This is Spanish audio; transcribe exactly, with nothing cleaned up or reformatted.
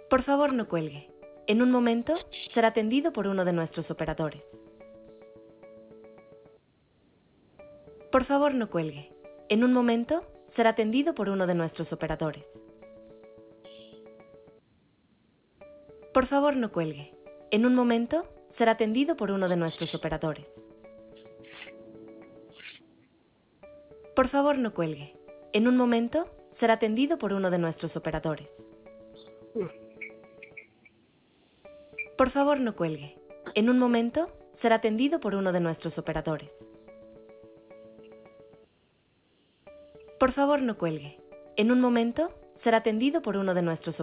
Por favor, no cuelgue. En un momento será atendido por uno de nuestros operadores. Por favor, no cuelgue. En un momento será atendido por uno de nuestros operadores. Por favor, no cuelgue. En un momento será atendido por uno de nuestros operadores. Por favor, no cuelgue. En un momento será atendido por uno de nuestros operadores. Por favor, no cuelgue. En un momento será atendido por uno de nuestros operadores. Por favor, no cuelgue. En un momento será atendido por uno de nuestros operadores.